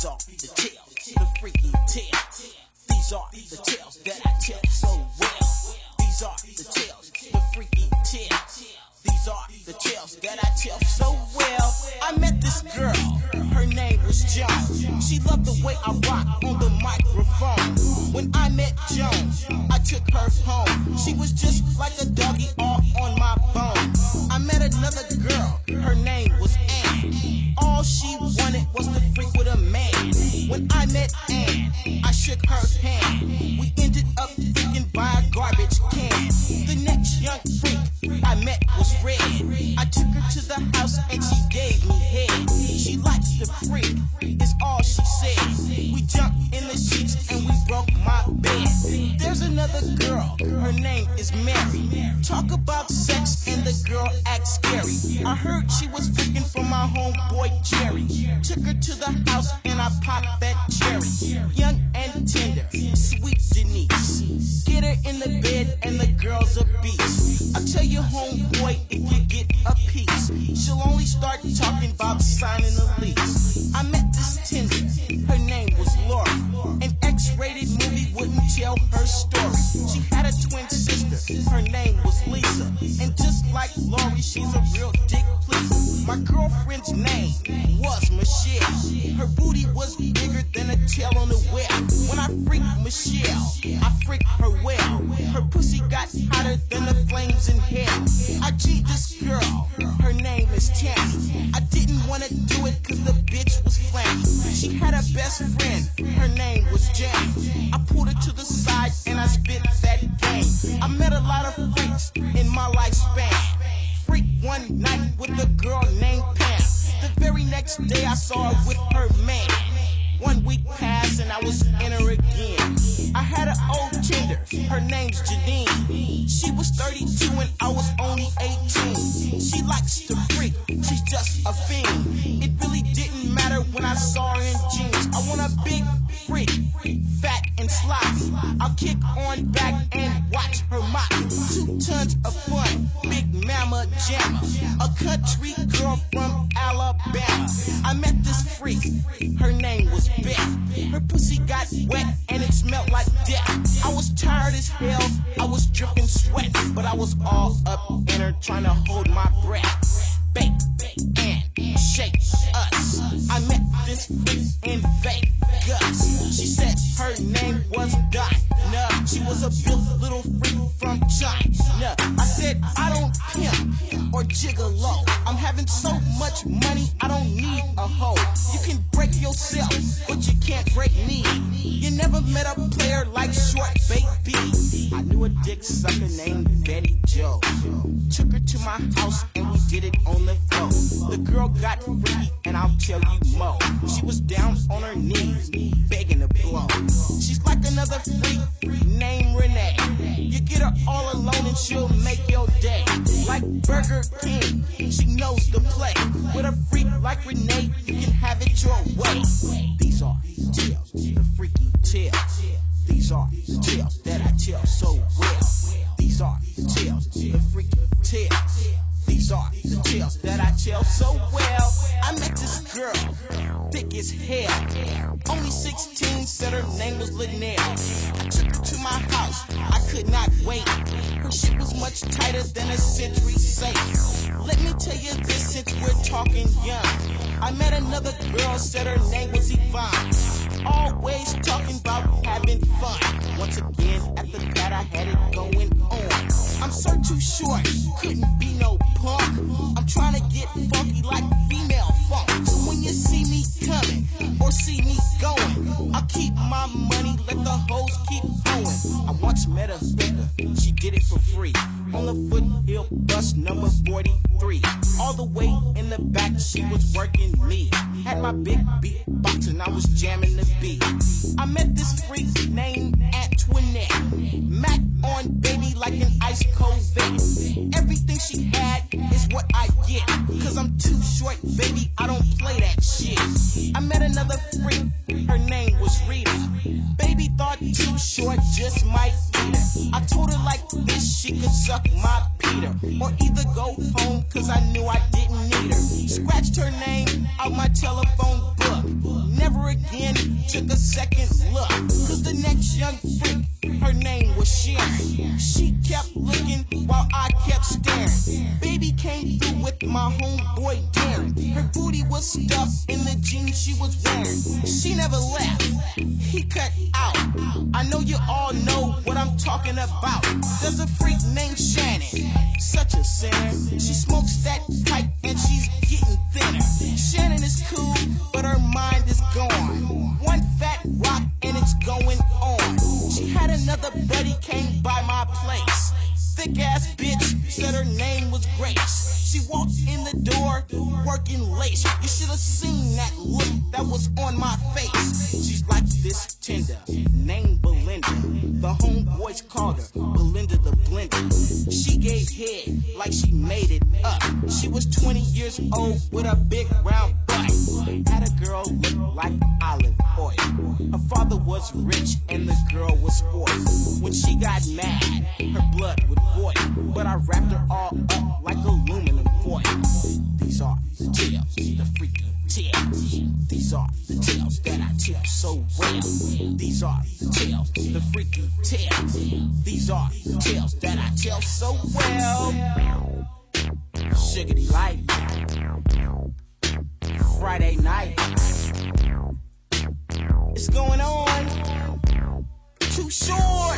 These are the tales, the freaky tales. These are the tales that I tell so well. These are the tales, the freaky tales. These are the tales that I tell so well. I met this girl, her name was Joan. She loved the way I rock on the microphone. When I met Joan, I took her home. She was just like a doggy all on my bone. I met another girl, her name was Ann. All she wanted was to freak with a man. When I met Ann, I shook her hand. We ended up freaking by a garbage can. The next young freak I met was Red. I took her to the house and she gave me head. She likes to freak, is all she said. We jumped in the sheets and we broke my bed. There's another girl, her name is Mary. Talk about sex and the girl acts scary. I heard she was freaking from my homeboy Jerry. Took her to the house and I popped that cherry. Young and tender, sweet Denise. Get her in the bed and the girl's a beast. I tell you homeboy, if you get a piece, she'll only start talking about signing a lease. I met this Tinder, her name was Laura. An X-rated movie wouldn't tell her story. She had a twin sister, her name was Lisa. And just like Laurie, she's a real dick pleaser. My girlfriend's name was Michelle. Her booty was bigger than a tail on the web. When I freaked Michelle, I freaked her well. Her pussy got hotter than the flames in hell. I G'd this girl, her name is Tammy. I didn't wanna do it cause the bitch was flammy. She had a best friend, her name was Jenny. I pulled her to the side and I spit that game. I met a lot of freaks in my lifespan. Freak one night with a girl named Pam. The very next day I saw her with her man. 1 week passed and I was in her again. I had an old Tinder, her name's Janine. She was 32 and I was only 18. She likes to freak, she's just a fiend. It really didn't matter when I saw her in jeans. I want a big freak, fat and sloppy. I'll kick on back and watch her mop. 2 tons of fun, big mama jammer. A country girl from Alabama. I met this freak, her name was Beth. Her pussy got wet and it smelled like death. I was tired as hell, I was dripping sweat, but I was all up in her trying to hold my breath. Bake and shake us. I met this freak in Vegas. She said her name was Dinah. She was a built little freak from China. I said I don't pimp or gigolo. I'm having so much money I don't need a hoe. You can break yourself, but you can't break me. You never met a player like Short Baby. I knew a dick sucker named Betty Joe. Took her to my house and we did it on the floor. The girl got freaky and I'll tell you more. She was down on her knees, begging to blow. She's like another freak named Renee. You get her all alone and she'll make your day. Like Burger King, she knows the play. With a freak like Renee, you can have it your way. These are the tales, the freaky tales. These are the tales that I tell so well. These are the tales, the freaky tales. These are the tales that I tell so well. I met this girl, thick as hell. Only 16, said her name was Linnell. I took her to my house, I could not wait. Her shit was much tighter than a Century safe. Let me tell you this since we're talking young. I met another girl, said her name was Yvonne. Always talking about having fun. Once again, at the pad I had it going on. I'm so too short, couldn't be no punk. I'm trying to get funky like female funk. So when you see me coming or see me going, I'll keep my money, let the hoes keep going. I once met a hooker, she did it for free. On the Foothill bus number 43. All the way in the back, she was working me. Had my big beatbox and I was jamming the beat. I met this freak named Antoinette. Mac on baby like an ice cold vet. Everything she had is what I get. Cause I'm too short, baby, I don't play that shit. I met another freak, her name was Rita. Baby thought too short just might eat her. I told her like this, she could suck my Peter. Or either go home cause I knew I didn't need her. Scratched her name out my telephone book. Never again took a second look, cause the next young freak, her name was Sharon. She kept looking while I kept staring. Baby came through with my homeboy Darren. Her booty was stuffed in the jeans she was wearing. She never left, he cut out. I know you all know what I'm talking about. There's a freak named Shannon, such a sinner. She smokes that pipe and she's getting thinner. Shannon is cool, but her mind is gone. One fat rock and it's going on. She had another buddy came by my place. Thick ass bitch said her name was Grace. She walked in the door working late. You should have seen that look that was on my face. She's like this tender named Belinda. The homeboys called her Belinda the Blender. She gave head like she made it up. She was 20 years old with a big round butt. Had a girl look like olive oil. Her father was rich and the girl was spoiled. When she got mad, her blood would boil. But I wrapped her all up like aluminum foil. These are the tales, the freaky tales. These are the tales that I tell so well. These are the tales, the freaky tales. These are the tales that I tell so well. Sugarty light, Friday night. It's going on. Too short.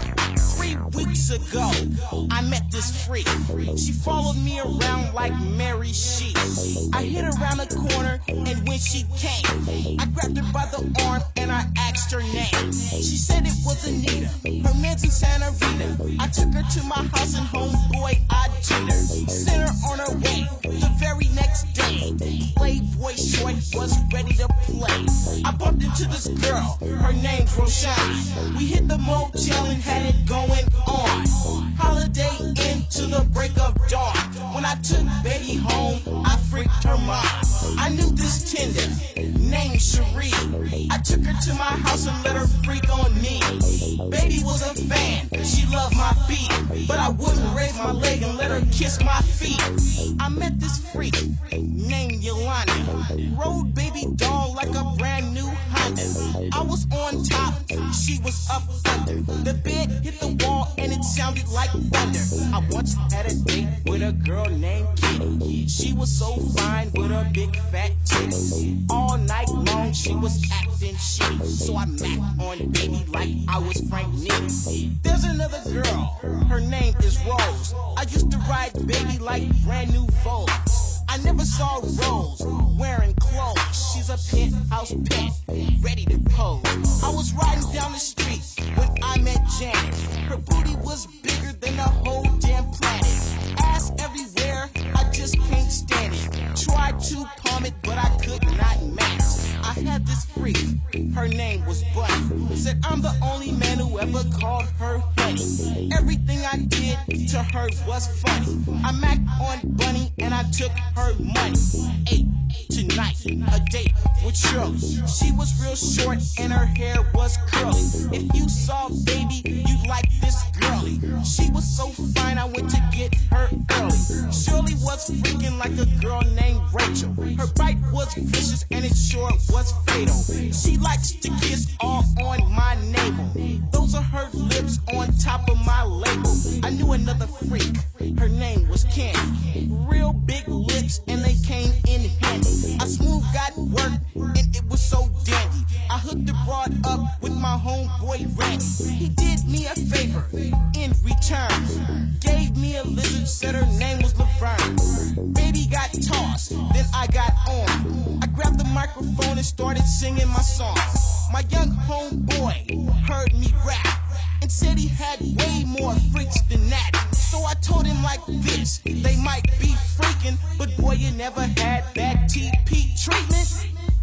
3 weeks ago, I met this freak. She followed me around like Mary Sheep. I hit around the corner, and when she came, I grabbed her by the arm and I asked her name. She said it was Anita. Her man's in Santa Rita. I took her to my house and homeboy, I did her. Sent her on her way the very next day. Playboy Short was ready to play. I bumped into this girl. Her name's Roshana. We hit the motel and had it going on. Holiday into the break of dawn. When I took baby home, I freaked her mom. I knew this tender named Cherie. I took her to my house and let her freak on me. Baby was a fan, she loved my beat, but I wouldn't raise my leg and let her kiss my feet. I met this freak named Yolanda. Rode baby doll like a brand new Honda. I was on top, she was up under. The bed hit the wall and it sounded like thunder. I once had a date with a girl named Kitty. She was so fine with her big fat titties. All night long she was acting shitty, so I macked on baby like I was Frank Nitty. There's another girl, her name is Rose. I used to ride baby like brand new Vogue. I never saw Rose wearing clothes. She's a penthouse pet, ready to pose. I was riding down the street when I met Janet. Her booty was bigger than the whole damn planet. Ass everywhere, I just can't stand it. Tried to palm it, but I could not match. I had this freak, her name was Bunny. Said I'm the only man who ever called her honey. Everything I did to her was funny. I macked on Bunny and I took her money. Ate tonight, a date with Shirley. She was real short and her hair was curly. If you saw baby, you'd like this girly. She was so fine, I went to get her early. Shirley was freaking like a girl named Rachel. Her bite was vicious and it sure was fatal. She likes to kiss all on my navel. Those are her lips on top of my label. I knew another freak, her name was Candy. Real big lips and they came in handy. I smooth got work and it was so dandy. I hooked the broad up with my homeboy Randy. He did me a favor in return. Gave me a lizard, said her name was Laverne. Baby got tossed, then I got on. I grabbed the microphone and started singing my song. My young homeboy heard me rap and said he had way more freaks than that. So I told him like this, they might be freaking, but boy, you never had that TP treatment.